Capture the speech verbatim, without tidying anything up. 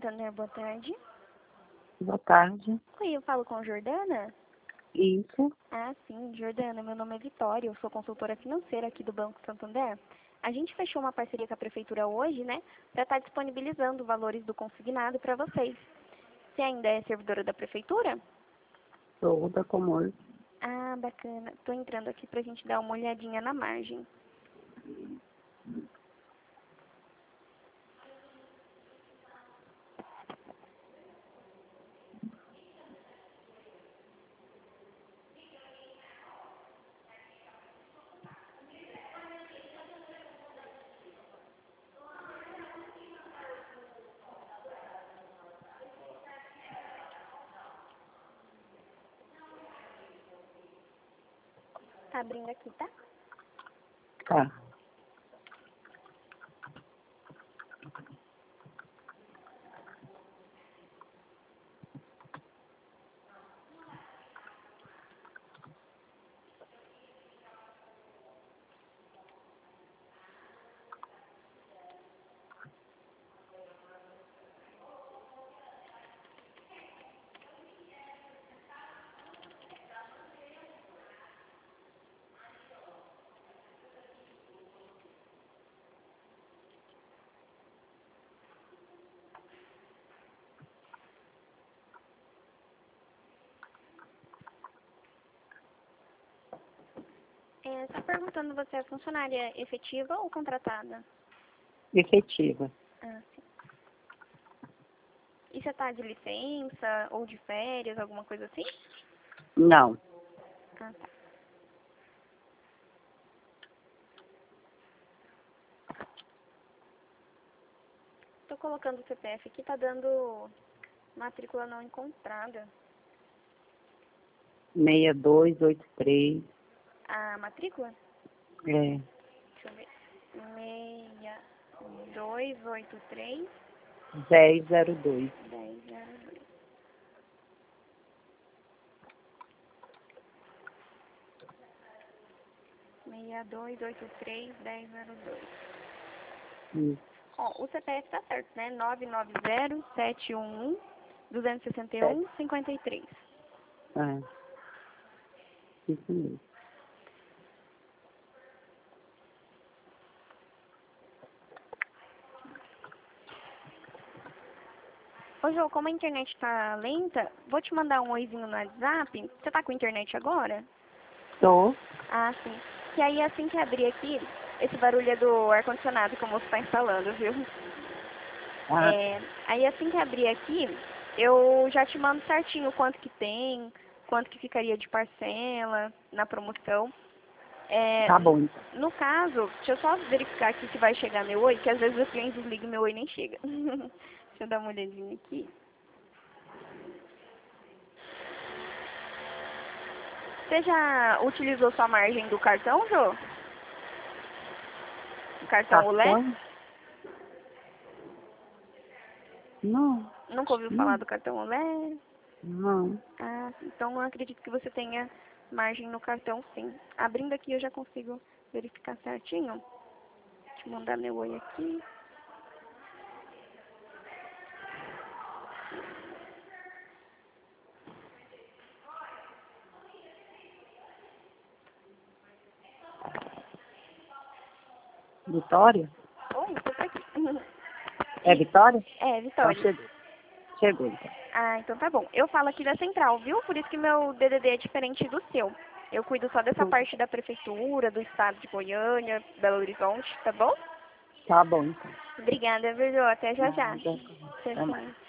Santander, boa tarde. Boa tarde. Oi, eu falo com Jordana? Isso. Ah, sim, Jordana, meu nome é Vitória, eu sou consultora financeira aqui do Banco Santander. A gente fechou uma parceria com a Prefeitura hoje, né, para estar disponibilizando valores do consignado para vocês. Você ainda é servidora da Prefeitura? Sou da Comor. Ah, bacana. Tô entrando aqui pra gente dar uma olhadinha na margem. Tá abrindo aqui, tá? Tá. É, só perguntando, você é funcionária efetiva ou contratada? Efetiva. Ah, sim. E você tá de licença ou de férias, alguma coisa assim? Não. Ah, tá. Tô colocando o C P F aqui, tá dando matrícula não encontrada. seis dois oito três. A matrícula? É. Deixa eu ver. seis dois oito três, dez zero dois. dez zero dois. seis dois oito três, dez zero dois. Isso. Ó, o C P F tá certo, né? nove nove zero, sete um um, dois seis um, cinco três. É. Isso mesmo. Ô, Jô, como a internet tá lenta, vou te mandar um oizinho no WhatsApp. Você tá com internet agora? Tô. Ah, sim. Que aí assim que abrir aqui, esse barulho é do ar-condicionado que o moço tá instalando, viu? Ah, É, aí assim que abrir aqui, eu já te mando certinho quanto que tem, quanto que ficaria de parcela na promoção. É, tá bom, então. no caso, deixa eu só verificar aqui se vai chegar meu oi, que às vezes os clientes ligam e meu oi nem chega. Deixa eu dar uma olhadinha aqui. Você já utilizou sua margem do cartão, Jô? O cartão Olé? Cartão? Não. Nunca ouviu falar Não. do cartão Olé? Não. Ah, então eu acredito que você tenha margem no cartão, sim. Abrindo aqui eu já consigo verificar certinho. Deixa eu mandar meu oi aqui. Vitória? Oi, tô por aqui. É Vitória? É, Então Vitória. chegou. Chegou, então. Ah, então tá bom. Eu falo aqui da central, viu? Por isso que meu D D D é diferente do seu. Eu cuido só dessa parte da prefeitura, do estado de Goiânia, Belo Horizonte, tá bom? Tá bom, então. Obrigada, viu, Jô? Até já já. Nada. Tchau, Até mais. tchau.